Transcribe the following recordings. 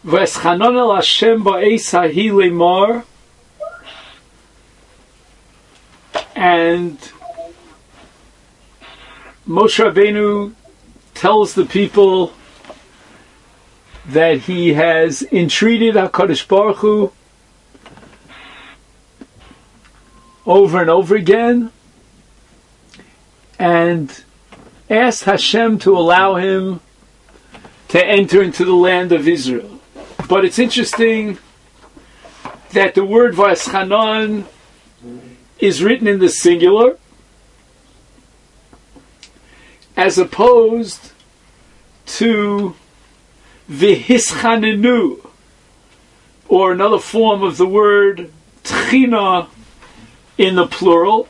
V'eschanon el Hashem ba'eis hahi lemar, and Moshe Rabbeinu tells the people that he has entreated HaKadosh Baruch Hu over and over again, and asked Hashem to allow him to enter into the land of Israel. But it's interesting that the word V'eschanon is written in the singular, as opposed to V'hischanenu, or another form of the word Tchina in the plural.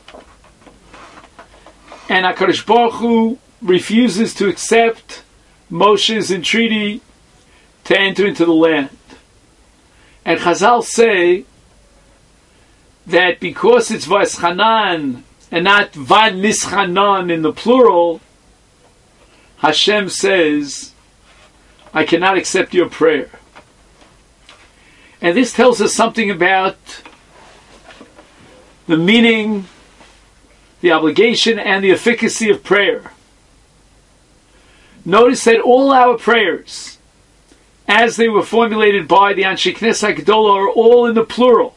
And HaKadosh Baruch Hu refuses to accept Moshe's entreaty to enter into the land. And Chazal say that because it's V'eschanan and not V'nischanan in the plural, Hashem says, I cannot accept your prayer. And this tells us something about the meaning, the obligation, and the efficacy of prayer. Notice that all our prayers, as they were formulated by the Anshe Knesset HaGedolah, are all in the plural.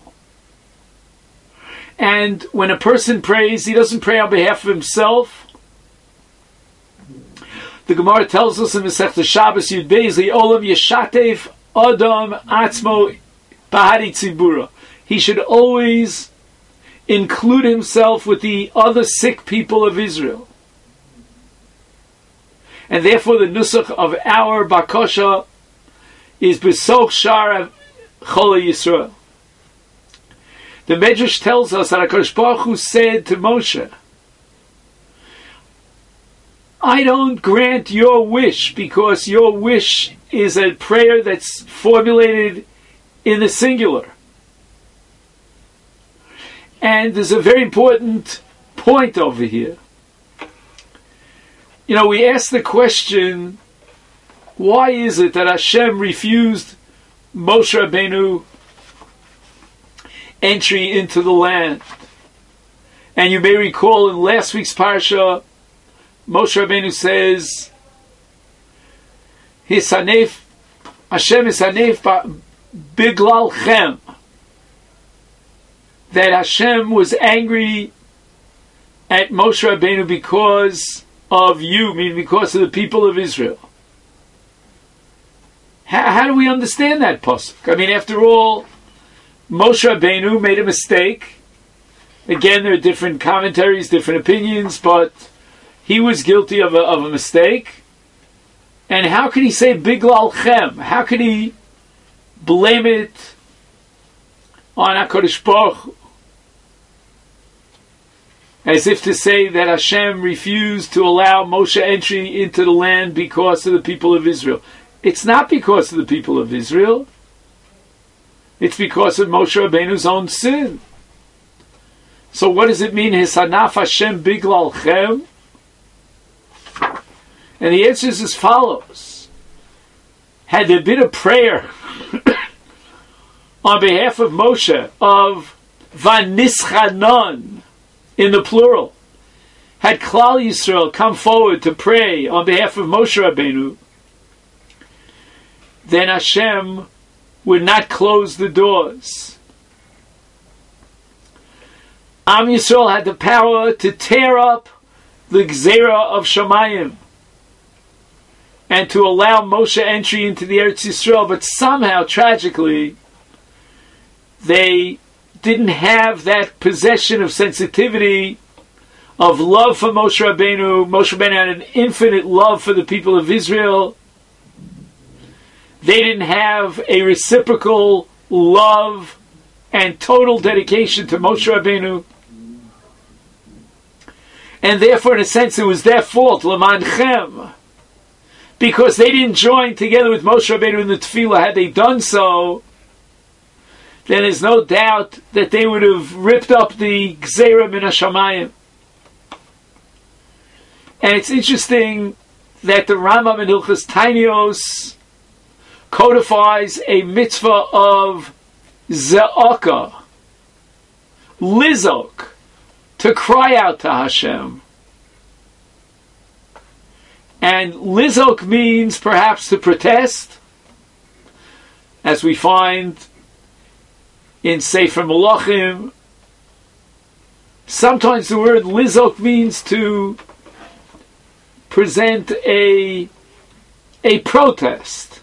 And when a person prays, he doesn't pray on behalf of himself. The Gemara tells us in Masechta Shabbos Yud Beis, Olam Yeshatev Adam Atzmo Bahari Tzibura. He should always include himself with the other sick people of Israel. And therefore the nusach of our bakosha is B'soch Shar Chol Yisrael. The Medrash tells us that HaKadosh Baruch Hu said to Moshe, I don't grant your wish because your wish is a prayer that's formulated in the singular. And there's a very important point over here. You know, we ask the question, why is it that Hashem refused Moshe Rabbeinu entry into the land? And you may recall in last week's parsha, Moshe Rabbeinu says, Hashem hisanef biglalchem, that Hashem was angry at Moshe Rabbeinu because of you, meaning because of the people of Israel. How do we understand that pasuk? I mean, after all, Moshe Rabbeinu made a mistake. Again, there are different commentaries, different opinions, but he was guilty of a mistake. And how could he say Biglal Chem? How could he blame it on HaKadosh Baruch Hu? As if to say that Hashem refused to allow Moshe entry into the land because of the people of Israel. It's not because of the people of Israel. It's because of Moshe Rabbeinu's own sin. So what does it mean, Hisanaf Hashem Biglal Chem? And the answer is as follows. Had there been a prayer on behalf of Moshe of Vanischanon in the plural, had Klal Yisrael come forward to pray on behalf of Moshe Rabbeinu, then Hashem would not close the doors. Am Yisrael had the power to tear up the Gzera of Shamayim and to allow Moshe entry into the Eretz Yisrael, but somehow, tragically, they didn't have that possession of sensitivity, of love for Moshe Rabbeinu. Moshe Rabbeinu had an infinite love for the people of Israel. They didn't have a reciprocal love and total dedication to Moshe Rabbeinu. And therefore, in a sense, it was their fault, L'manchem, because they didn't join together with Moshe Rabbeinu in the tefillah. Had they done so, then there's no doubt that they would have ripped up the Gzeira min HaShamayim. And it's interesting that the Rambam in Hilchos Tainios codifies a mitzvah of ze'aka, lizok, to cry out to Hashem. And lizok means perhaps to protest, as we find in Sefer Malachim. Sometimes the word lizok means to present a protest.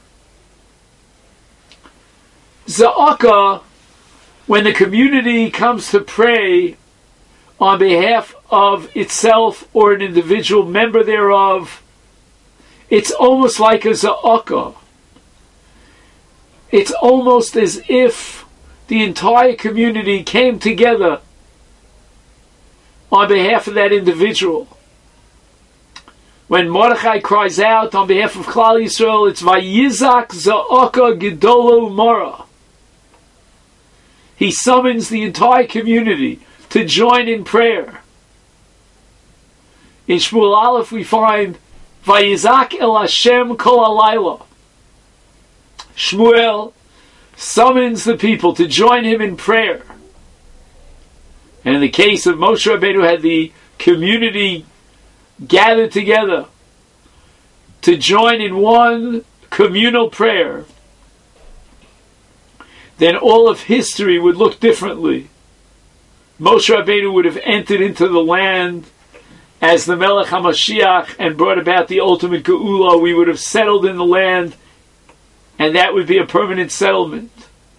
Za'aka, when the community comes to pray on behalf of itself or an individual member thereof, it's almost like a za'aka. It's almost as if the entire community came together on behalf of that individual. When Mordechai cries out on behalf of Klal Yisrael, it's Vayizak Za'aka Gedolo Mara. He summons the entire community to join in prayer. In Shmuel Aleph we find Vayizak El Hashem Kol Alayla. Shmuel summons the people to join him in prayer. And in the case of Moshe Rabbeinu, had the community gathered together to join in one communal prayer, then all of history would look differently. Moshe Rabbeinu would have entered into the land as the Melech HaMashiach and brought about the ultimate Geula. We would have settled in the land, and that would be a permanent settlement.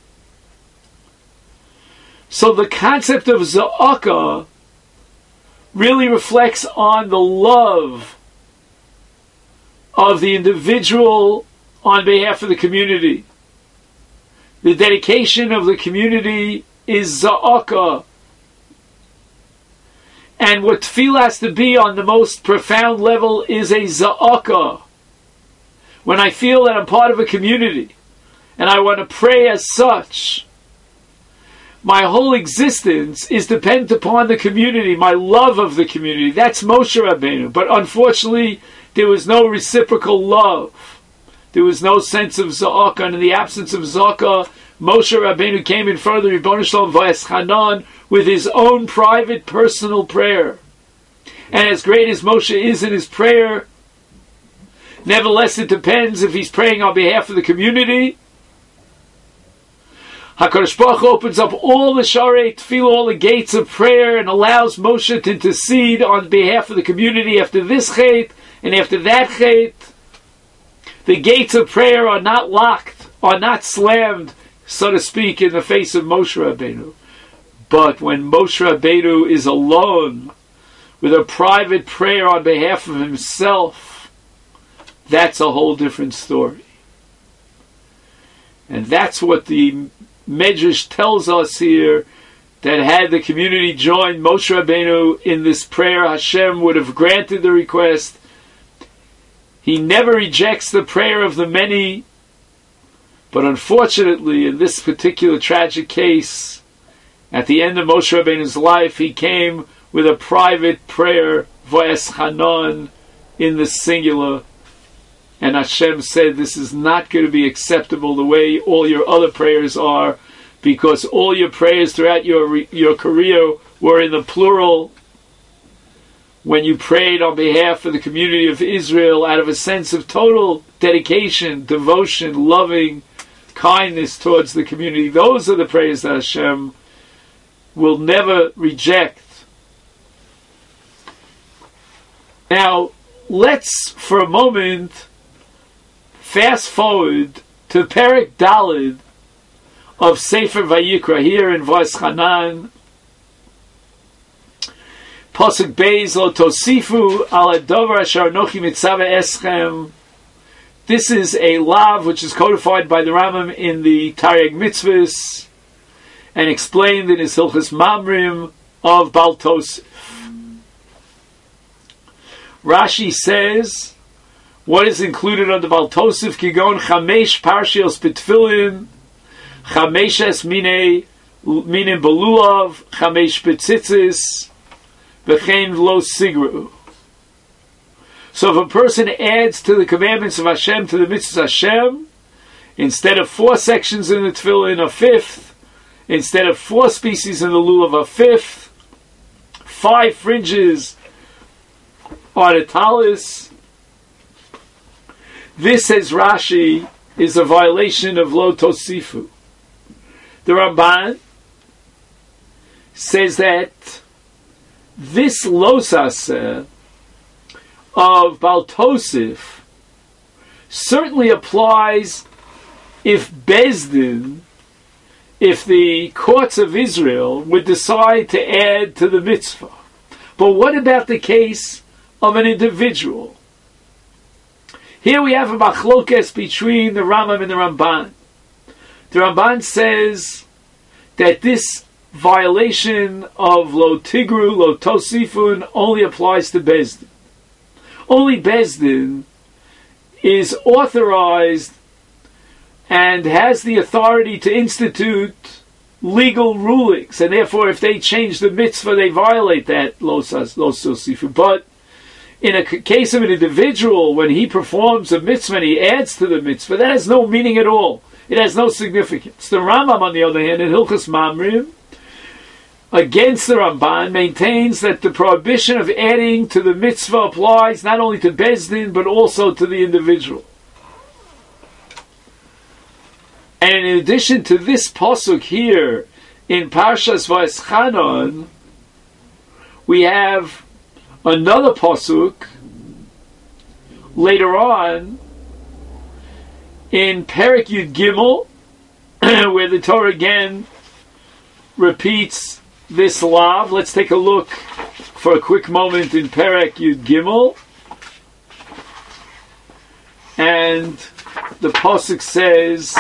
So the concept of Za'aka really reflects on the love of the individual on behalf of the community. The dedication of the community is Za'aka. And what tefillah has to be on the most profound level is a Za'aka. When I feel that I'm part of a community and I want to pray as such, my whole existence is dependent upon the community, my love of the community. That's Moshe Rabbeinu. But unfortunately, there was no reciprocal love. There was no sense of Za'aka. And in the absence of Za'aka, Moshe Rabbeinu came in front of the Ribono Shel Olam V'eschanan with his own private, personal prayer. And as great as Moshe is in his prayer, nevertheless it depends if he's praying on behalf of the community. HaKadosh Baruch Hu opens up all the Sharei Tefillah, all the gates of prayer, and allows Moshe to intercede on behalf of the community after this chait and after that chait. The gates of prayer are not locked, are not slammed, so to speak, in the face of Moshe Rabbeinu. But when Moshe Rabbeinu is alone with a private prayer on behalf of himself, that's a whole different story. And that's what the Medrash tells us here, that had the community joined Moshe Rabbeinu in this prayer, Hashem would have granted the request. He never rejects the prayer of the many, but unfortunately, in this particular tragic case, at the end of Moshe Rabbeinu's life, he came with a private prayer, V'eschanan, in the singular. And Hashem said, this is not going to be acceptable the way all your other prayers are, because all your prayers throughout your career were in the plural. When you prayed on behalf of the community of Israel out of a sense of total dedication, devotion, loving kindness towards the community, those are the prayers that Hashem will never reject. Now, let's for a moment fast forward to Perek Daled of Sefer Vayikra, here in V'eschanan. Pasuk Beis, Lo Tosifu al Hadover Asher Anochi Mitzaveh Eschem. This is a lav which is codified by the Rambam in the Taryag Mitzvahs and explained in his Hilchos Mamrim of Baal Tosif. Rashi says, what is included under Baal Tosif? Kigon Chamesh Parshios B'Tfilin, Chamesh Es Minim Belulav, Chamesh B'Tzitzis, V'chein Lo Sigru. So if a person adds to the commandments of Hashem, to the mitzvahs of Hashem, Instead of 4 sections in the tefillin, a fifth. Instead of 4 species in the lulav, a fifth. 5 fringes on a talis. This, says Rashi, is a violation of lo tosifu. The Ramban says that this losaseh of Baal Tosif certainly applies if Bezdin, if the courts of Israel would decide to add to the mitzvah. But what about the case of an individual? Here we have a machlokes between the Rambam and the Ramban. The Ramban says that this violation of lo tigru, lo tosifun only applies to Bezdin. Only Bezdin is authorized and has the authority to institute legal rulings, and therefore if they change the mitzvah, they violate that lo tosifun. But in a case of an individual, when he performs a mitzvah and he adds to the mitzvah, that has no meaning at all. It has no significance. The Rambam, on the other hand, in Hilchos Mamrim, against the Ramban, maintains that the prohibition of adding to the mitzvah applies not only to Bezdin, but also to the individual. And in addition to this pasuk here, in Parshas Va'eschanan, we have another pasuk later on in Perek Yud Gimel, where the Torah again repeats this lav. Let's take a look for a quick moment in Perek Yud Gimel. And the pasuk says,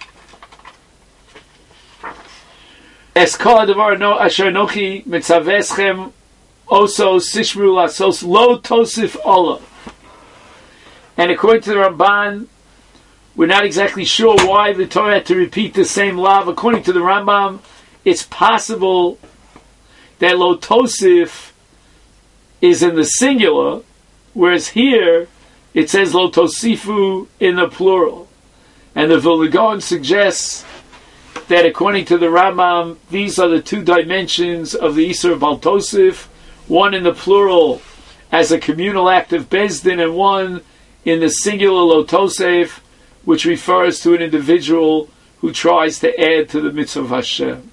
Es kol hadavar asher anochi mitzaveschem oso sishmru lasos lo tosif olah. And according to the Ramban, we're not exactly sure why the Torah had to repeat the same lav. According to the Rambam, it's possible that lo tosif is in the singular, whereas here it says lo tosifu in the plural. And the Vilna Gaon suggests that according to the Rambam, these are the 2 dimensions of the Isur of Baal Tosif, one in the plural as a communal act of Bezdin, and one in the singular lo tosef, which refers to an individual who tries to add to the mitzvah of Hashem.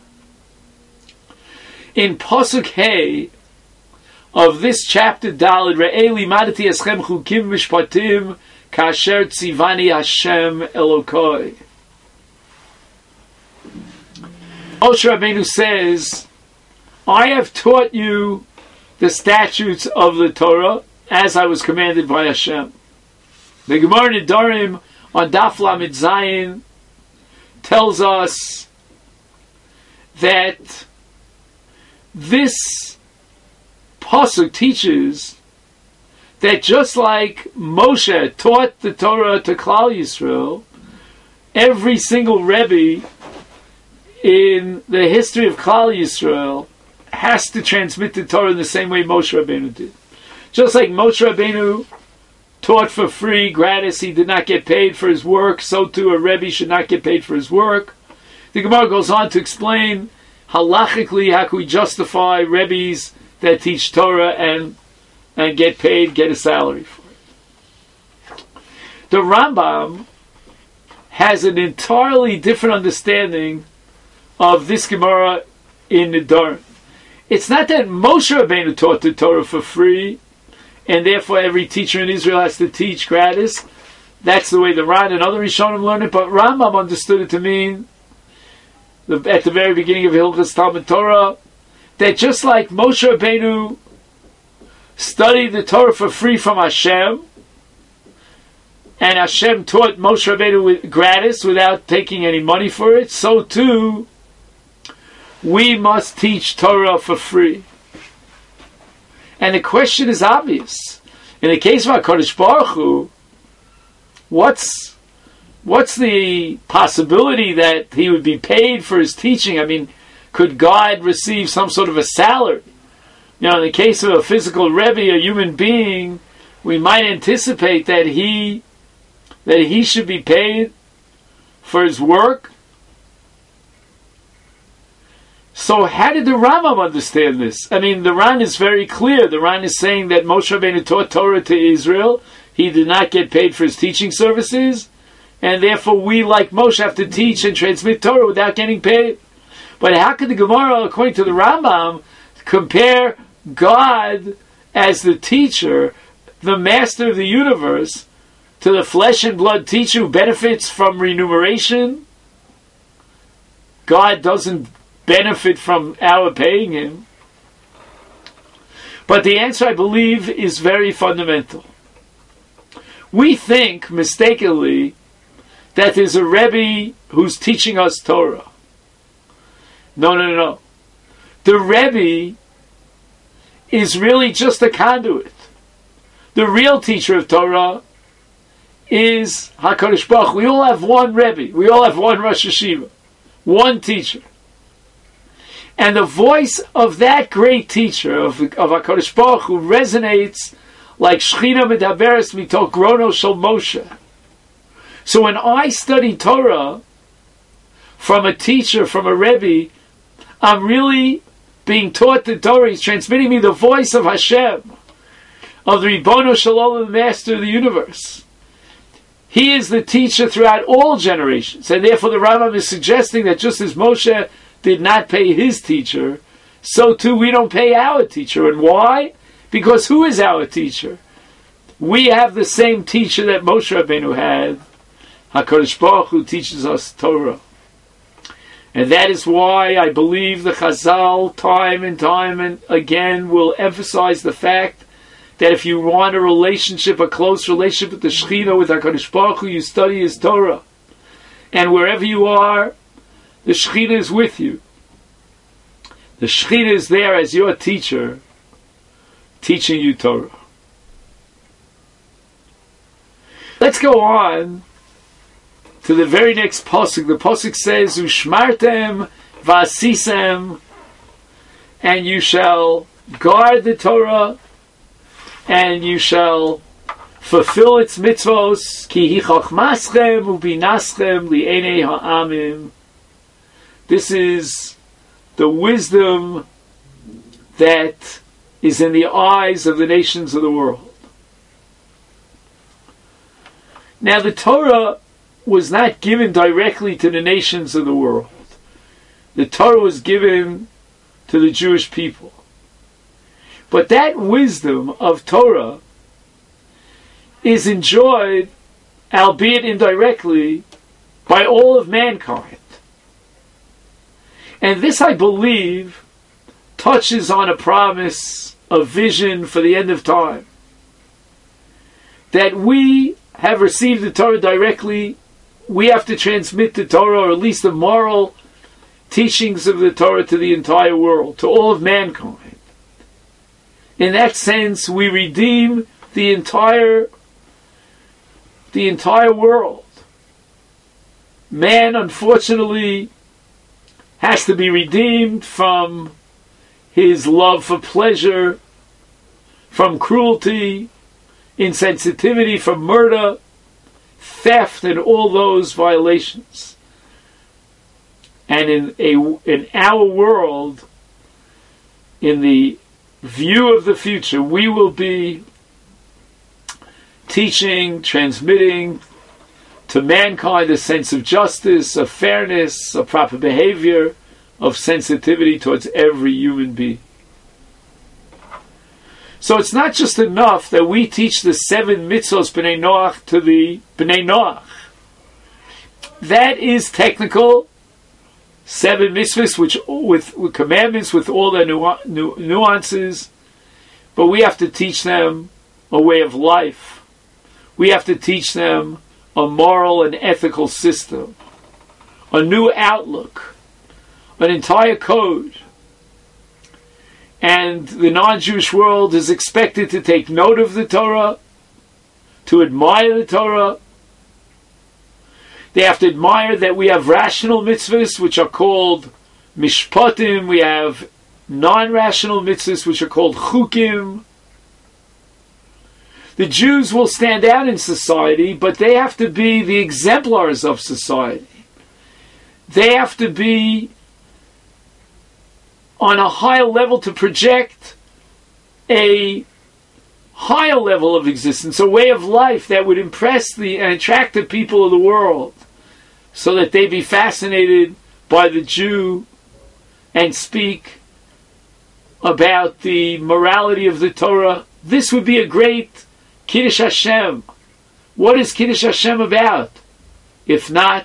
In Pasuk Hey of this chapter Daled, Re'ei limadati eschem chukim mishpatim kasher tzivani Hashem Elokai. Moshe Rabbeinu says, I have taught you the statutes of the Torah as I was commanded by Hashem. The Gemara Nedarim on Daf Lamed Zayin tells us that this pasuk teaches that just like Moshe taught the Torah to Klal Yisrael, every single Rebbe in the history of Klal Yisrael has to transmit the Torah in the same way Moshe Rabbeinu did. Just like Moshe Rabbeinu taught for free, gratis, he did not get paid for his work, so too a Rebbe should not get paid for his work. The Gemara goes on to explain halachically how can we justify Rebbes that teach Torah and get paid, get a salary for it. The Rambam has an entirely different understanding of this Gemara in Nedarim. It's not that Moshe Rabbeinu taught the Torah for free, and therefore every teacher in Israel has to teach gratis. That's the way the Ran and other Rishonim learn it, but Rambam understood it to mean, at the very beginning of Hilchos Talmud Torah, that just like Moshe Rabbeinu studied the Torah for free from Hashem, and Hashem taught Moshe Rabbeinu gratis without taking any money for it, so too we must teach Torah for free. And the question is obvious. In the case of HaKadosh Baruch Hu, what's the possibility that he would be paid for his teaching? I mean, could God receive some sort of a salary? In the case of a physical Rebbe, a human being, we might anticipate that he should be paid for his work. So how did the Rambam understand this? I mean, the Ran is very clear. The Ran is saying that Moshe Rabbeinu taught Torah to Israel. He did not get paid for his teaching services, and therefore we, like Moshe, have to teach and transmit Torah without getting paid. But how could the Gemara, according to the Rambam, compare God as the teacher, the master of the universe, to the flesh and blood teacher who benefits from remuneration? God doesn't benefit from our paying him. But the answer, I believe, is very fundamental. We think, mistakenly, that there's a Rebbe who's teaching us Torah. No. The Rebbe is really just a conduit. The real teacher of Torah is HaKadosh Baruch Hu. We all have one Rebbe. We all have one Rosh Hashiva. One teacher. And the voice of that great teacher, of HaKadosh Baruch Hu, resonates like Shechina Medaberes Mitoch Grono Shel Moshe. So when I study Torah from a teacher, from a Rebbe, I'm really being taught the Torah. He's transmitting me the voice of Hashem, of the Ribono Shel Olam, the Master of the universe. He is the teacher throughout all generations, and therefore the Rambam is suggesting that just as Moshe did not pay his teacher, so too we don't pay our teacher. And why? Because who is our teacher? We have the same teacher that Moshe Rabbeinu had. HaKadosh Baruch Hu teaches us Torah. And that is why I believe the Chazal time and again will emphasize the fact that if you want a relationship, a close relationship with the Shechina, with HaKadosh Baruch Hu, you study his Torah. And wherever you are, the Shechina is with you. The Shechina is there as your teacher, teaching you Torah. Let's go on to the very next pasuk. The pasuk says, "Ushmartem v'asisem," and you shall guard the Torah, and you shall fulfill its mitzvos. Ki hi chachmaschem ubinaschem li'enei ha'amim. This is the wisdom that is in the eyes of the nations of the world. Now, the Torah was not given directly to the nations of the world. The Torah was given to the Jewish people. But that wisdom of Torah is enjoyed, albeit indirectly, by all of mankind. And this, I believe, touches on a promise, a vision for the end of time. That we have received the Torah directly, we have to transmit the Torah, or at least the moral teachings of the Torah, to the entire world, to all of mankind. In that sense, we redeem the entire world. Man, unfortunately, has to be redeemed from his love for pleasure, from cruelty, insensitivity, from murder, theft, and all those violations. And in our world, in the view of the future, we will be teaching, transmitting to mankind a sense of justice, of fairness, of proper behavior, of sensitivity towards every human being. So it's not just enough that we teach the 7 mitzvos B'nai Noach to the B'nai Noach. That is technical. 7 mitzvahs with commandments, with all their nuances. But we have to teach them a way of life. We have to teach them a moral and ethical system, a new outlook, an entire code. And the non-Jewish world is expected to take note of the Torah, to admire the Torah. They have to admire that we have rational mitzvahs, which are called mishpatim. We have non-rational mitzvahs, which are called chukim. The Jews will stand out in society, but they have to be the exemplars of society. they have to be on a higher level to project a higher level of existence, a way of life that would impress and attract the people of the world, so that they be fascinated by the Jew and speak about the morality of the Torah. This would be a great Kiddush Hashem. What is Kiddush Hashem about? If not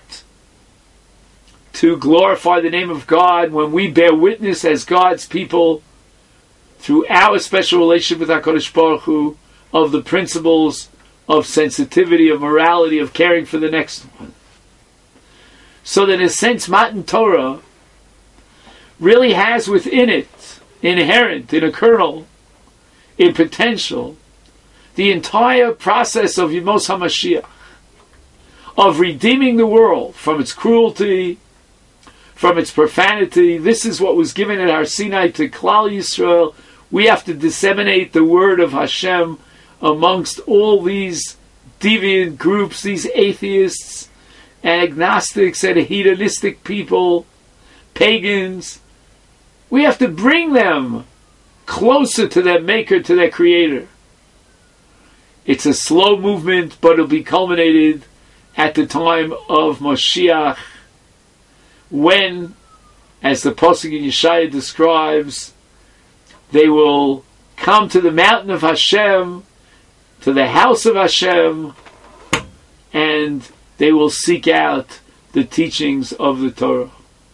to glorify the name of God when we bear witness as God's people through our special relationship with HaKadosh Baruch Hu of the principles of sensitivity, of morality, of caring for the next one. So that in a sense, Matan Torah really has within it, inherent, in a kernel, in potential, the entire process of Yemos HaMashiach, of redeeming the world from its cruelty, from its profanity. This is what was given at Har Sinai to Klal Yisrael. We have to disseminate the word of Hashem amongst all these deviant groups, these atheists and agnostics and hedonistic people, pagans. We have to bring them closer to their Maker, to their Creator. It's a slow movement, but it'll be culminated at the time of Moshiach, when, as the Pasuk in Yeshaya describes, they will come to the mountain of Hashem, to the house of Hashem, and they will seek out the teachings of the Torah.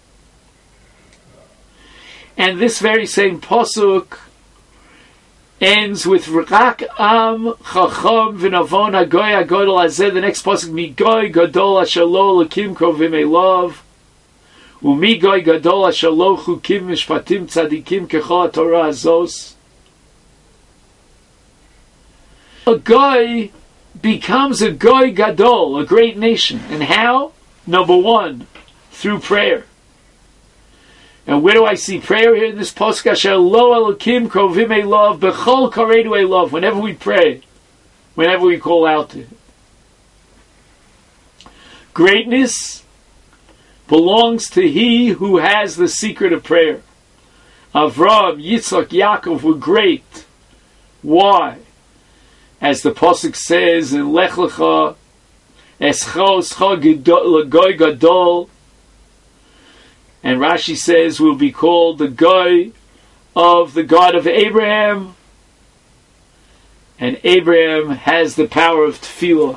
And this very same Pasuk ends with Rak Am Chacham V'Navon Hagoy Hagodol Hazeh. The next Pasuk, Migoy Gadol Asher Lo Elokim Krovim Elav Umigoy Gadol Asher Lo Chukim Mishpatim Tzadikim Kechol HaTorah Hazos. A Goy becomes a Goy Gadol, a great nation. And how? Number one, through prayer. And where do I see prayer here in this Pasuk? Asher Lo Elokim Krovim Elav Bechol Karedu Elav. Whenever we pray, whenever we call out to Him. Greatness belongs to he who has the secret of prayer. Avraham, Yitzchak, Yaakov were great. Why? As the Pasuk says in Lech Lecha, Escha Escha Goy Gadol, and Rashi says will be called the Goy of the God of Abraham, and Abraham has the power of tefillah.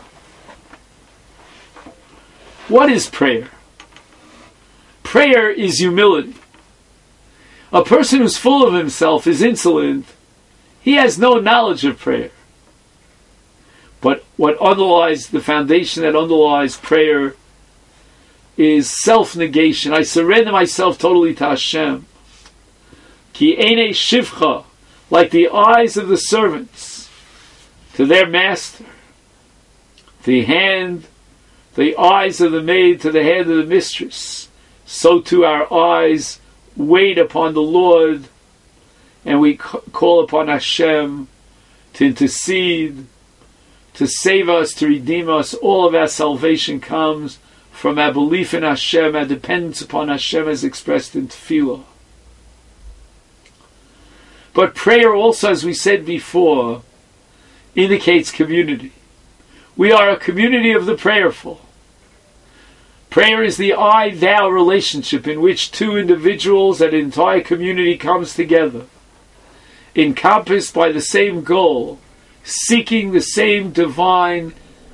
What is prayer? Prayer is humility. A person who's full of himself is insolent. He has no knowledge of prayer. But what underlies the foundation that underlies prayer is self-negation. I surrender myself totally to Hashem. Ki einei shivcha, like the eyes of the servants to their master. The eyes of the maid to the hand of the mistress. So too our eyes wait upon the Lord, and we call upon Hashem to intercede, to save us, to redeem us. All of our salvation comes from our belief in Hashem, our dependence upon Hashem as expressed in tefillah. But prayer also, as we said before, indicates community. We are a community of the prayerful. Prayer is the I-thou relationship in which two individuals and an entire community comes together, encompassed by the same goal, seeking the same divine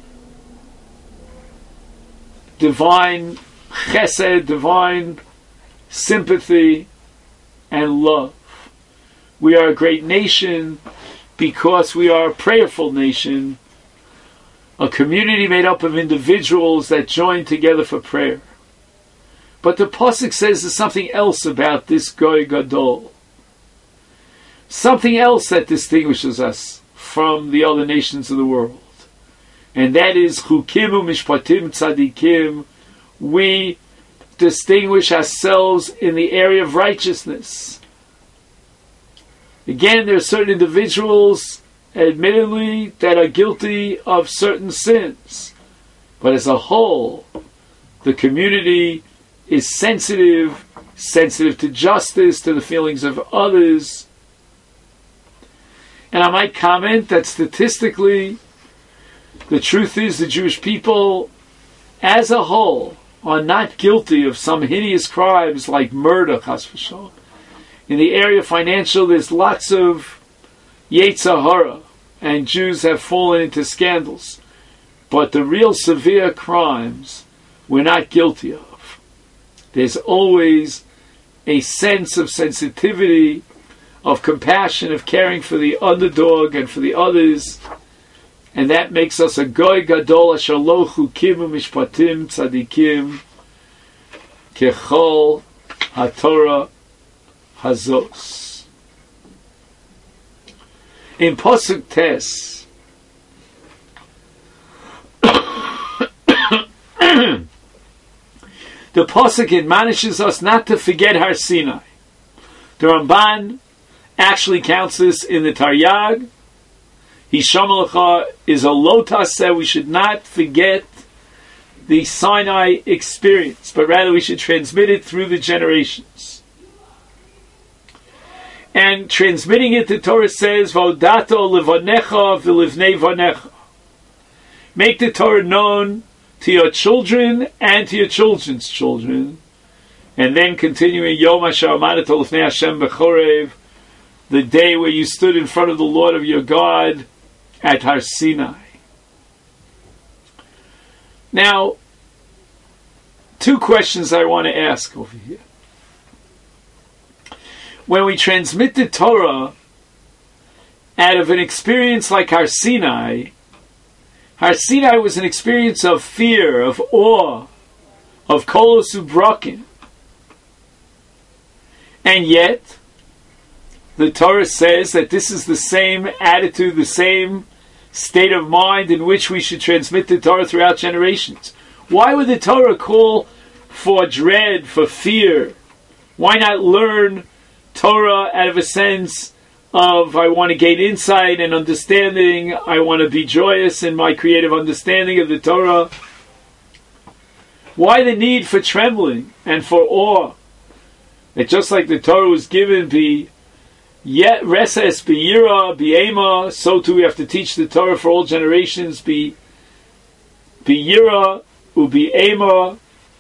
chesed, divine sympathy and love. We are a great nation because we are a prayerful nation, a community made up of individuals that join together for prayer. But the Pasuk says there's something else about this Goy Gadol. Something else that distinguishes us from the other nations of the world. And that is Chukim u'Mishpatim Tzadikim. We distinguish ourselves in the area of righteousness. Again, there are certain individuals, admittedly, that are guilty of certain sins. But as a whole, the community is sensitive to justice, to the feelings of others. And I might comment that statistically, the truth is the Jewish people as a whole are not guilty of some hideous crimes like murder, chas v'shalom. In the area of financial, there's lots of yetzer hara, and Jews have fallen into scandals. But the real severe crimes we're not guilty of. There's always a sense of sensitivity, of compassion, of caring for the underdog and for the others, and that makes us a goy gadol asher lo chukim u'mishpatim tzadikim kechol haTorah hazos. In Pasuk Tes, the Pasuk admonishes us not to forget Har Sinai. The Ramban actually counts this in the Taryag. Hisham Lecha is a lotas, said we should not forget the Sinai experience, but rather we should transmit it through the generations. And transmitting it, the Torah says, Vodato levanecha v'livnei vanecha. Make the Torah known to your children and to your children's children. And then continuing, Yom Asher Amadet Lifnei Hashem B'chorev, the day where you stood in front of the Lord of your God at Har Sinai. Now, two questions I want to ask over here. When we transmit the Torah out of an experience like Har Sinai was an experience of fear, of awe, of kolos ubrakim. And yet, the Torah says that this is the same attitude, the same state of mind in which we should transmit the Torah throughout generations. Why would the Torah call for dread, for fear? Why not learn Torah out of a sense of, I want to gain insight and understanding, I want to be joyous in my creative understanding of the Torah? Why the need for trembling and for awe? That just like the Torah was given, be yet reses, be yira, be ema, so too we have to teach the Torah for all generations, be yira, ubi ema.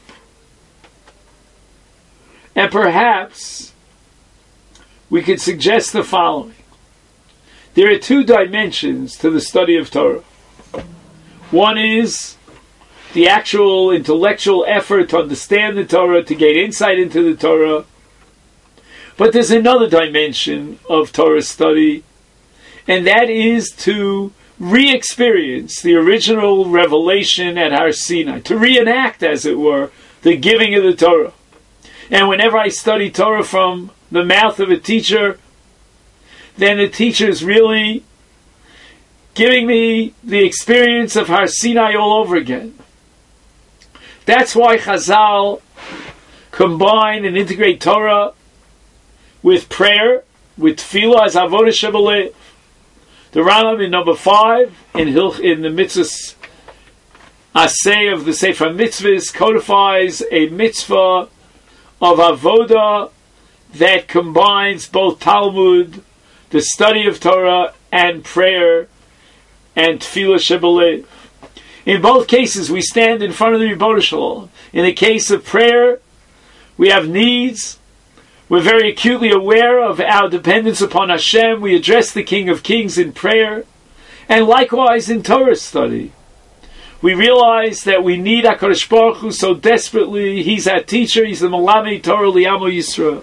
And perhaps we could suggest the following. There are two dimensions to the study of Torah. One is the actual intellectual effort to understand the Torah, to gain insight into the Torah. But there's another dimension of Torah study, and that is to re-experience the original revelation at Har Sinai, to reenact, as it were, the giving of the Torah. And whenever I study Torah from the mouth of a teacher, then the teacher is really giving me the experience of Har Sinai all over again. That's why Chazal combine and integrate Torah with prayer, with tefillah as avodah shebalev. The Rambam in number 5 in the mitzvahs aseh of the Sefer Mitzvahs codifies a mitzvah of avodah that combines both Talmud, the study of Torah, and prayer and tefillah shebalev. In both cases, we stand in front of the Ribono Shel Olam. In the case of prayer, we have needs. We're very acutely aware of our dependence upon Hashem. We address the King of Kings in prayer. And likewise in Torah study, we realize that we need HaKadosh Baruch Hu so desperately. He's our teacher. He's the Malamed Torah Li'amo Yisrael.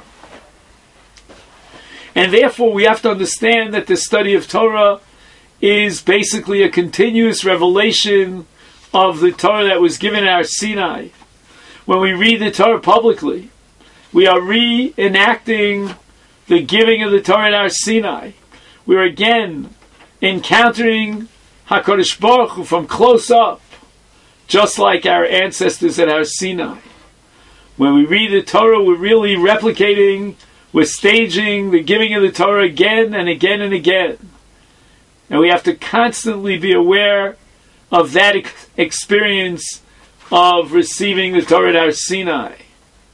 And therefore we have to understand that the study of Torah is basically a continuous revelation of the Torah that was given at Har Sinai. When we read the Torah publicly, we are reenacting the giving of the Torah at Har Sinai. We're again encountering HaKadosh Baruch Hu from close up, just like our ancestors at Har Sinai. When we read the Torah, we're really replicating, we're staging the giving of the Torah again and again and again. And we have to constantly be aware of that experience of receiving the Torah at Har Sinai.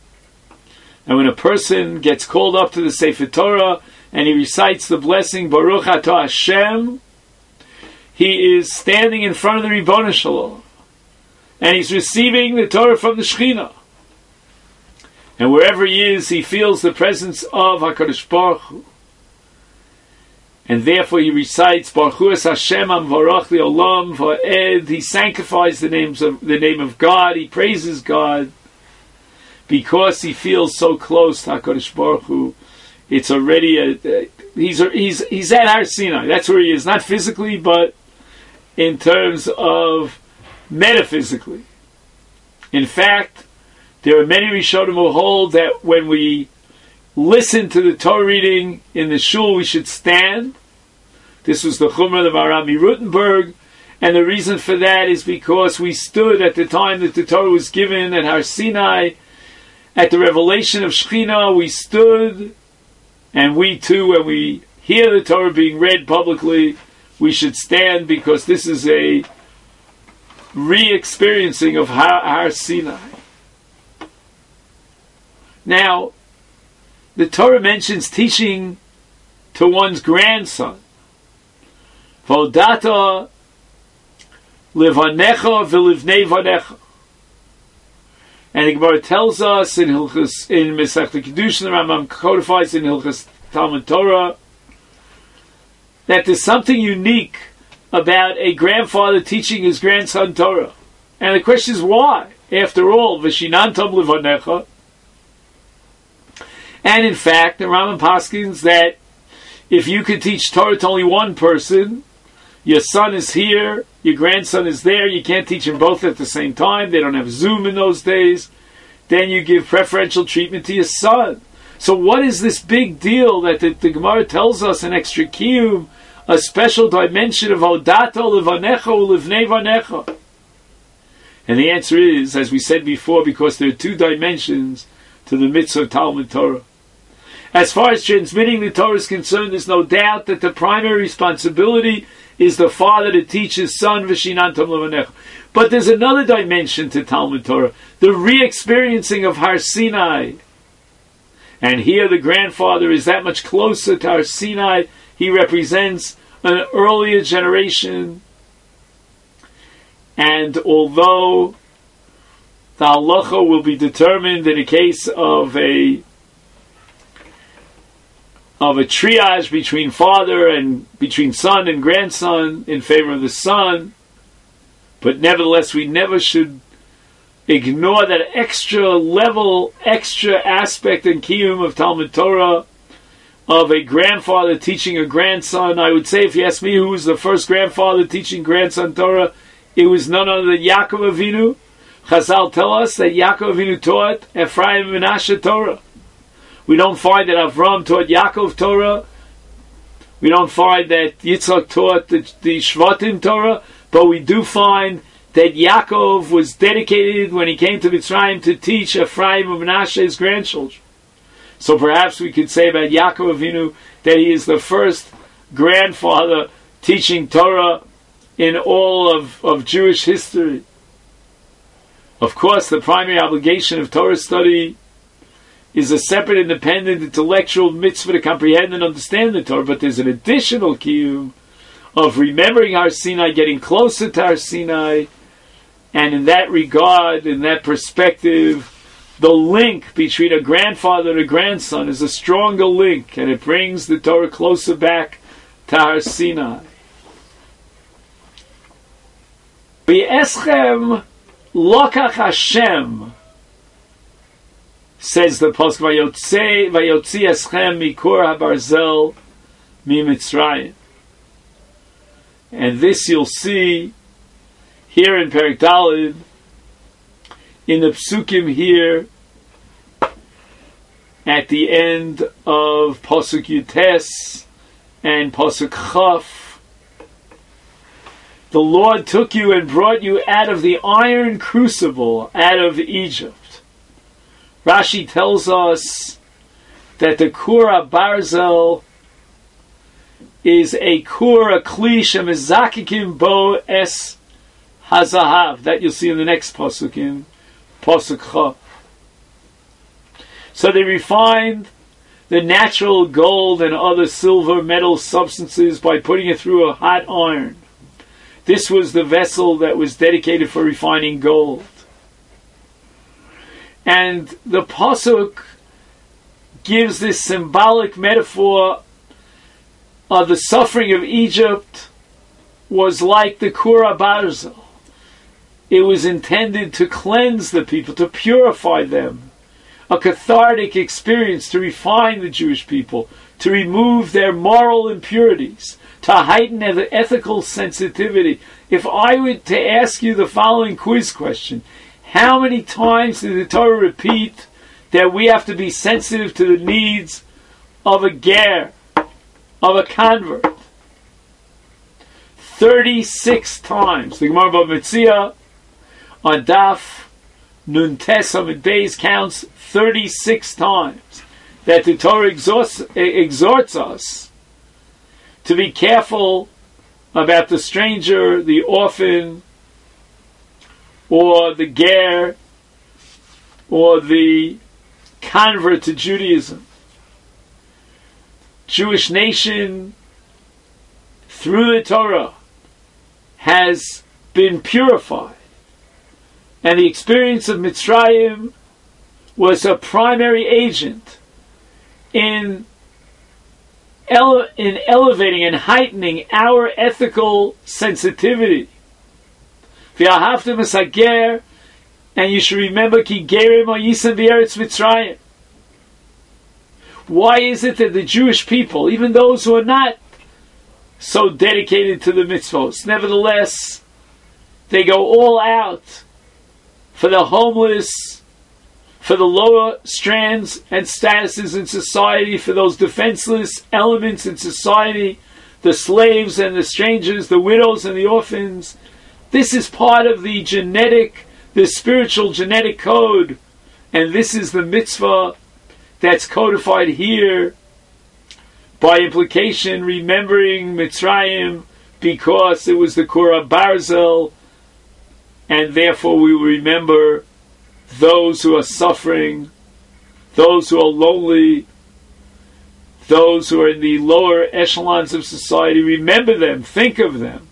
And when a person gets called up to the Sefer Torah and he recites the blessing Baruch Atah Hashem, he is standing in front of the Ribono Shel Olam, and he's receiving the Torah from the Shekhinah. And wherever he is, he feels the presence of HaKadosh Baruch Hu. And therefore he recites Baruch Hu es Hashem Amvarach Li'olam Va'ed. He sanctifies the name of God. He praises God because he feels so close to HaKadosh Baruch Hu. It's already he's at Har Sinai. That's where he is, not physically, but in terms of metaphysically. In fact, there are many Rishonim who hold that when we listen to the Torah reading in the shul, we should stand. This was the Chumrah of Arami Rutenberg, and the reason for that is because we stood at the time that the Torah was given at Har Sinai, at the revelation of Shekhinah. We stood, and we too, when we hear the Torah being read publicly, we should stand, because this is a re-experiencing of Har Sinai. Now, the Torah mentions teaching to one's grandson. Vodata livanecha v'livnei vanecha. And the Gemara tells us in Masechta Kedushin, the Rambam codifies in Hilchos Talmud Torah, that there's something unique about a grandfather teaching his grandson Torah. And the question is why? After all, v'shinantam livanecha. And in fact, the Rambam paskins that if you could teach Torah to only one person, your son is here, your grandson is there, you can't teach them both at the same time, they don't have Zoom in those days, then you give preferential treatment to your son. So what is this big deal that the Gemara tells us in Extra Kiyum, a special dimension of Odata Levanecha Ulivnei Vanecha? And the answer is, as we said before, because there are two dimensions to the mitzvah of Talmud Torah. As far as transmitting the Torah is concerned, there's no doubt that the primary responsibility is the father to teach his son V'shinantam Levanecha. But there's another dimension to Talmud Torah, the re-experiencing of Har Sinai. And here the grandfather is that much closer to Har Sinai. He represents an earlier generation. And although the halacha will be determined in a case of a triage between father and between son and grandson in favor of the son, but nevertheless we never should ignore that extra level, extra aspect and kiyum of Talmud Torah of a grandfather teaching a grandson. I would say, if you ask me who was the first grandfather teaching grandson Torah, it was none other than Yaakov Avinu. Chazal tell us that Yaakov Avinu taught Ephraim and Menashe Torah. We don't find that Avram taught Yaakov Torah. We don't find that Yitzchak taught the Shvatim Torah. But we do find that Yaakov was dedicated when he came to Mitzrayim to teach Ephraim and Menashe, his grandchildren. So perhaps we could say about Yaakov Avinu that he is the first grandfather teaching Torah in all of Jewish history. Of course, the primary obligation of Torah study is a separate, independent, intellectual mitzvah to comprehend and understand the Torah, but there's an additional kiyum of remembering Har Sinai, getting closer to Har Sinai, and in that regard, in that perspective, the link between a grandfather and a grandson is a stronger link, and it brings the Torah closer back to Har Sinai. V'eschem lokach Hashem, says the Pasuk, Vayotzi eschem mikur habarzel miMitzrayim. And this you'll see here in Perek Daled, in the Psukim here, at the end of Pasuk Yutes and Pasuk Chaf. The Lord took you and brought you out of the iron crucible, out of Egypt. Rashi tells us that the Kur HaBarzel is a Kur, a Kli, Shemizakikim Bo Es Hazahav. That you'll see in the next Pasuk, in Pasuk Chav. So they refined the natural gold and other silver metal substances by putting it through a hot iron. This was the vessel that was dedicated for refining gold. And the Pasuk gives this symbolic metaphor of the suffering of Egypt was like the Kura Barzel. It was intended to cleanse the people, to purify them. A cathartic experience to refine the Jewish people, to remove their moral impurities, to heighten their ethical sensitivity. If I were to ask you the following quiz question, how many times did the Torah repeat that we have to be sensitive to the needs of a ger, of a convert? 36 times. The Gemara Bava Metzia on Daf Nun Tes Amud Beis counts 36 times that the Torah exhorts us to be careful about the stranger, the orphan, or the ger, or the convert to Judaism. Jewish nation, through the Torah, has been purified. And the experience of Mitzrayim was a primary agent in elevating and heightening our ethical sensitivity. V'ahavtem es hager, and you should remember ki gerim hayisem v'eretz Mitzrayim. Why is it that the Jewish people, even those who are not so dedicated to the mitzvos, nevertheless, they go all out for the homeless, for the lower strands and statuses in society, for those defenseless elements in society, the slaves and the strangers, the widows and the orphans? This is part of the spiritual genetic code, and this is the mitzvah that's codified here. By implication, remembering Mitzrayim because it was the Kura Barzel, and therefore we remember those who are suffering, those who are lonely, those who are in the lower echelons of society. Remember them, think of them.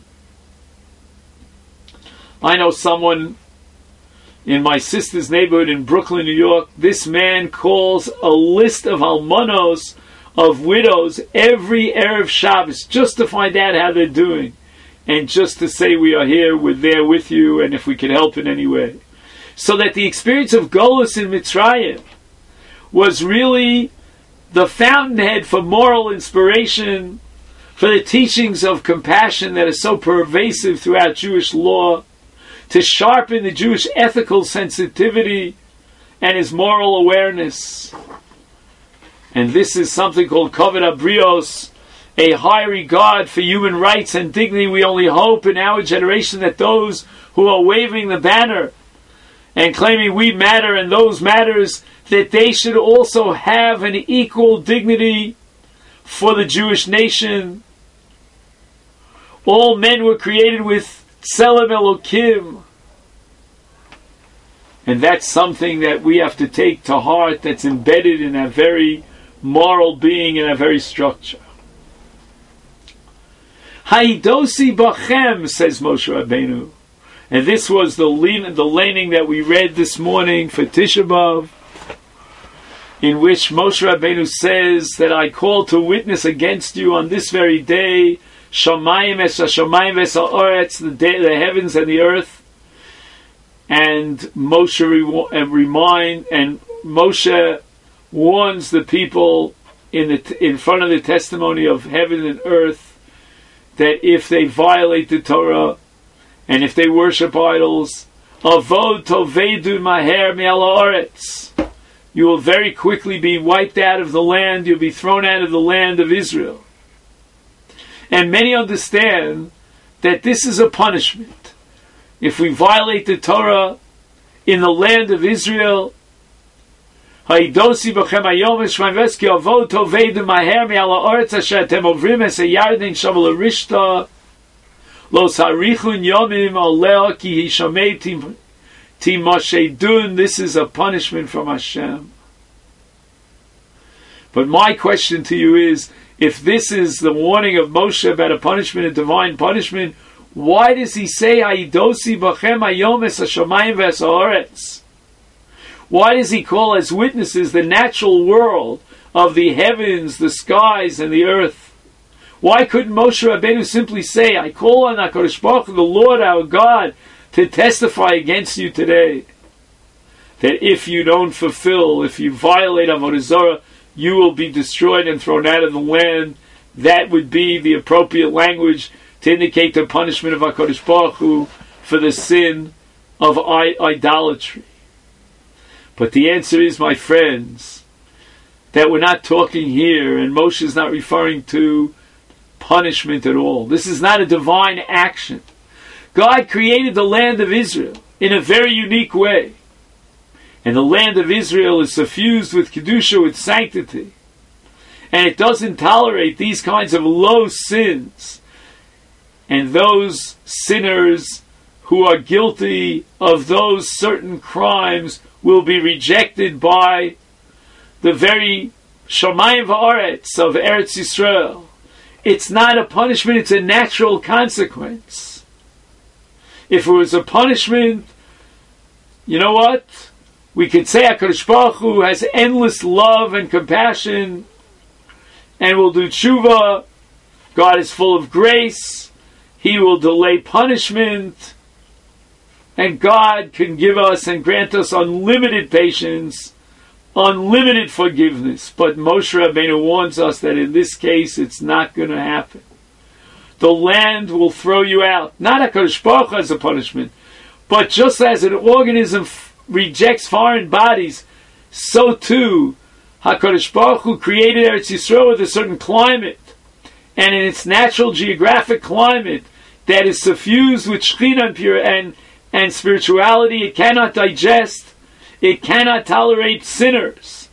I know someone in my sister's neighborhood in Brooklyn, New York. This man calls a list of almanos, of widows, every Erev Shabbos, just to find out how they're doing, and just to say we are here, we're there with you, and if we can help in any way. So that the experience of Golus in Mitzrayim was really the fountainhead for moral inspiration, for the teachings of compassion that are so pervasive throughout Jewish law, to sharpen the Jewish ethical sensitivity and his moral awareness. And this is something called Kavod Habrios, a high regard for human rights and dignity. We only hope in our generation that those who are waving the banner and claiming we matter and those matters, that they should also have an equal dignity for the Jewish nation. All men were created with Tselem Elokim. And that's something that we have to take to heart, that's embedded in our very moral being and our very structure. Haidosi bachem, says Moshe Rabbeinu. And this was the laning that we read this morning for Tisha B'Av, in which Moshe Rabbeinu says that I call to witness against you on this very day, Shamayim es hashamayim ves ha'oretz, the heavens and the earth. And Moshe Moshe warns the people in front of the testimony of heaven and earth that if they violate the Torah and if they worship idols, avod tovedu maher me'al ha'oretz, you will very quickly be wiped out of the land. You'll be thrown out of the land of Israel. And many understand that this is a punishment. If we violate the Torah in the land of Israel, Haidosi b'chem hayom eshma'veski avod tovedu maher me'al ha'oretz asher atem ovrim es ha'yarden sham l'rishta lo sarichun yomim aleh ki hishamei timashedun. This is a punishment from Hashem. But my question to you is, if this is the warning of Moshe about a punishment, a divine punishment, why does he say, Haidosi bachem hayom es hashamayim v'es haaretz? Why does he call as witnesses the natural world of the heavens, the skies, and the earth? Why couldn't Moshe Rabbeinu simply say, I call on HaKadosh Baruch Hu, the Lord our God, to testify against you today, that if you don't fulfill, if you violate Avodah Zarah, you will be destroyed and thrown out of the land? That would be the appropriate language to indicate the punishment of HaKadosh Baruch Hu for the sin of idolatry. But the answer is, my friends, that we're not talking here, and Moshe is not referring to punishment at all. This is not a divine action. God created the land of Israel in a very unique way. And the land of Israel is suffused with Kedusha, with sanctity. And it doesn't tolerate these kinds of low sins. And those sinners who are guilty of those certain crimes will be rejected by the very Shamayim V'aretz of Eretz Yisrael. It's not a punishment, it's a natural consequence. If it was a punishment, you know what? We could say HaKadosh Baruch Hu has endless love and compassion and will do tshuva. God is full of grace. He will delay punishment. And God can give us and grant us unlimited patience, unlimited forgiveness. But Moshe Rabbeinu warns us that in this case it's not going to happen. The land will throw you out. Not HaKadosh Baruch Hu as a punishment, but just as an organism rejects foreign bodies, so too HaKadosh Baruch Hu created Eretz Yisrael with a certain climate, and in its natural geographic climate that is suffused with Shekhinah and spirituality, it cannot digest, it cannot tolerate sinners.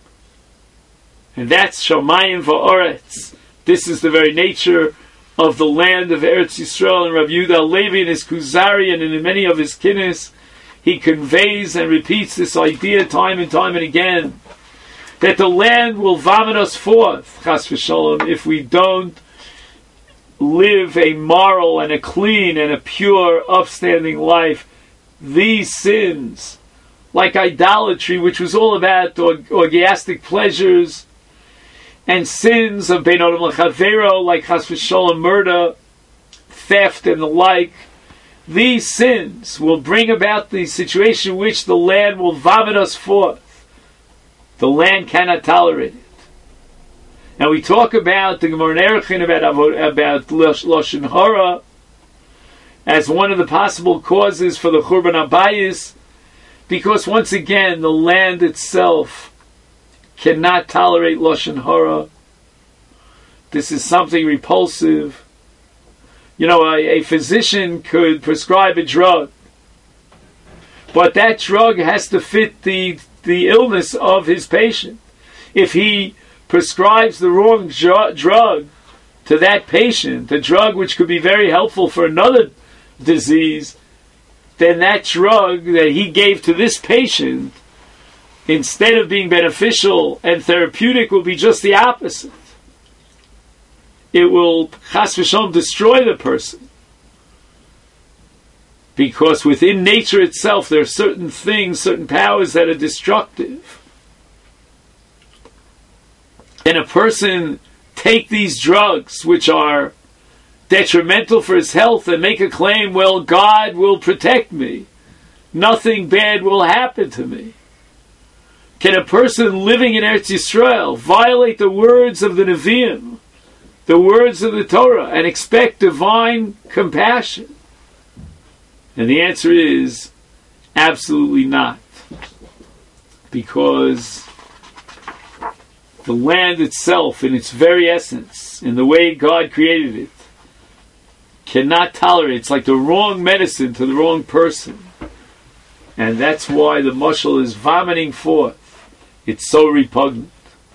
And that's Shamayim V'aretz. This is the very nature of the land of Eretz Yisrael. And Rav Yehuda Halevi in his Kuzari and in many of his kinnis, he conveys and repeats this idea time and time and again, that the land will vomit us forth, chas v'shalom, if we don't live a moral and a clean and a pure, upstanding life. These sins, like idolatry, which was all about orgiastic pleasures, and sins of Bein Adam L'Chavero, like chas v'shalom, murder, theft, and the like, these sins will bring about the situation in which the land will vomit us forth. The land cannot tolerate it. Now we talk about the Gemara Nerechin about Lashon Hara as one of the possible causes for the Churban Abayis, because once again the land itself cannot tolerate Lashon Hara. This is something repulsive. You know, a physician could prescribe a drug, but that drug has to fit the illness of his patient. If he prescribes the wrong drug to that patient, a drug which could be very helpful for another disease, then that drug that he gave to this patient, instead of being beneficial and therapeutic, will be just the opposite. It will, chas v'shalom, destroy the person. Because within nature itself, there are certain things, certain powers that are destructive. And a person take these drugs, which are detrimental for his health, and make a claim, well, God will protect me. Nothing bad will happen to me. Can a person living in Eretz Yisrael violate the words of the Nevi'im, the words of the Torah, and expect divine compassion? And the answer is absolutely not. Because the land itself, in its very essence, in the way God created it, cannot tolerate. It's like the wrong medicine to the wrong person. And that's why the mashal is vomiting forth. It's so repugnant.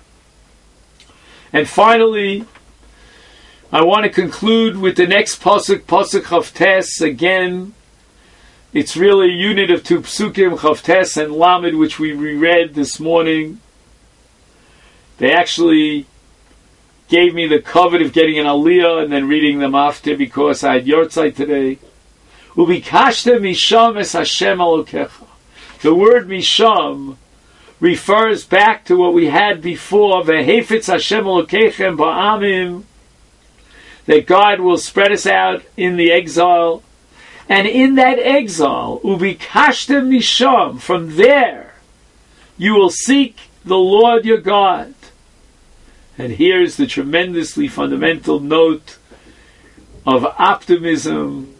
And finally, I want to conclude with the next pasuk, pasuk Chavtes. Again, it's really a unit of two psukim, Chavtes and Lamed, which we reread this morning. They actually gave me the covet of getting an aliyah and then reading them after because I had yortzeit today. Ubikashta misham es Hashem Elokecha. The word misham refers back to what we had before, Vehefetz Hashem Elokechem ba'amim, that God will spread us out in the exile. And in that exile, ubikashtem misham, from there, you will seek the Lord your God. And here's the tremendously fundamental note of optimism.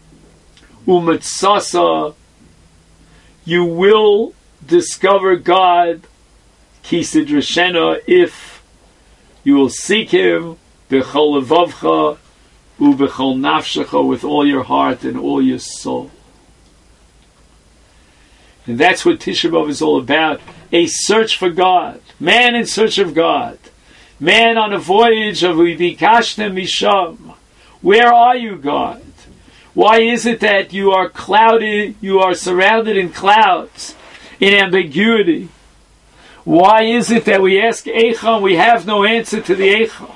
Umatsasa, you will discover God, kisidreshena, if you will seek Him, b'chol levavcha, u'b'chol nafshecha, with all your heart and all your soul. And that's what Tisha B'Av is all about, a search for God, man in search of God, man on a voyage of Ubikashtem Misham. Where are you, God? Why is it that you are clouded, you are surrounded in clouds, in ambiguity? Why is it that we ask Eicha and we have no answer to the Eicha?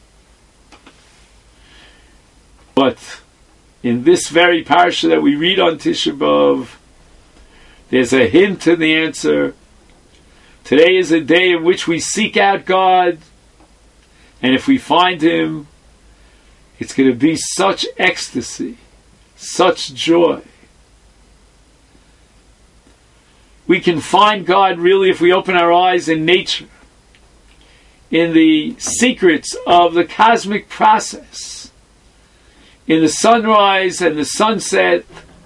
But in this very parsha that we read on Tisha B'Av, there's a hint in the answer. Today is a day in which we seek out God, and if we find Him, it's going to be such ecstasy, such joy. We can find God really if we open our eyes in nature, in the secrets of the cosmic process, in the sunrise and the sunset,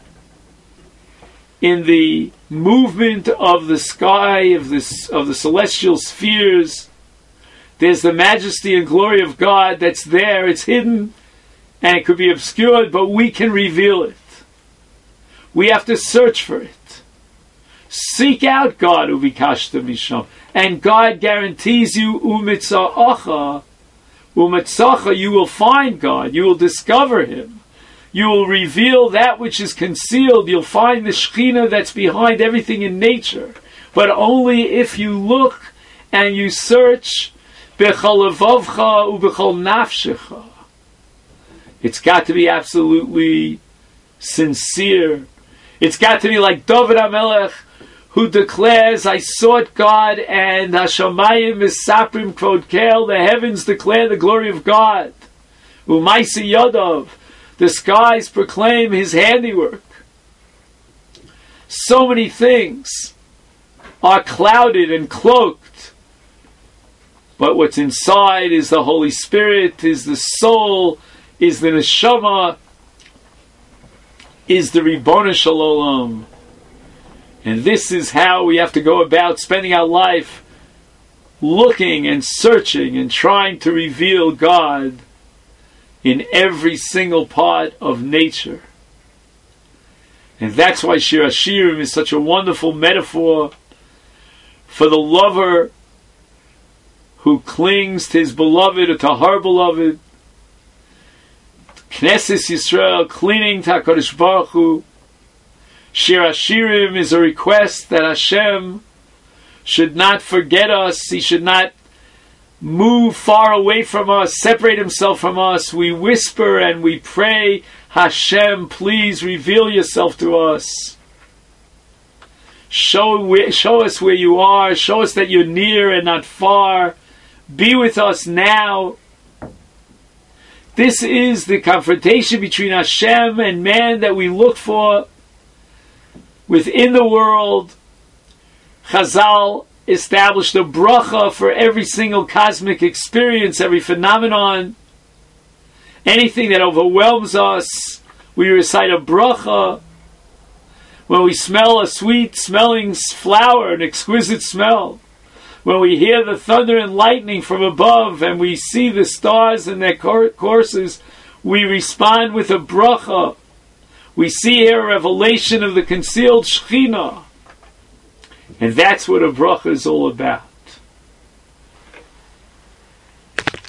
in the movement of the sky, of the celestial spheres. There's the majesty and glory of God that's there. It's hidden and it could be obscured, but we can reveal it. We have to search for it. Seek out God, ubikashta misham, and God guarantees you umitzacha, you will find God. You will discover Him. You will reveal that which is concealed. You'll find the Shekhinah that's behind everything in nature. But only if you look and you search, b'chol levavcha u'b'chol nafshecha. It's got to be absolutely sincere. It's got to be like David HaMelech, who declares, I sought God, and Hashamayim misaprim kvod kel, the heavens declare the glory of God. U'maisi yadav, the skies proclaim His handiwork. So many things are clouded and cloaked, but what's inside is the Holy Spirit, is the soul, is the neshama, is the Ribono Shel Olam. And this is how we have to go about spending our life, looking and searching and trying to reveal God in every single part of nature. And that's why Shir HaShirim is such a wonderful metaphor for the lover who clings to his beloved or to her beloved. Knesset Yisrael clinging to HaKadosh Baruch Hu. Shir HaShirim is a request that Hashem should not forget us. He should not move far away from us, separate Himself from us. We whisper and we pray, Hashem, please reveal Yourself to us. Show us where You are. Show us that You're near and not far. Be with us now. This is the confrontation between Hashem and man that we look for within the world. Chazal established a bracha for every single cosmic experience, every phenomenon. Anything that overwhelms us, we recite a bracha. When we smell a sweet smelling flower, an exquisite smell. When we hear the thunder and lightning from above and we see the stars in their courses, we respond with a bracha. We see here a revelation of the concealed Shekhinah. And that's what a bracha is all about.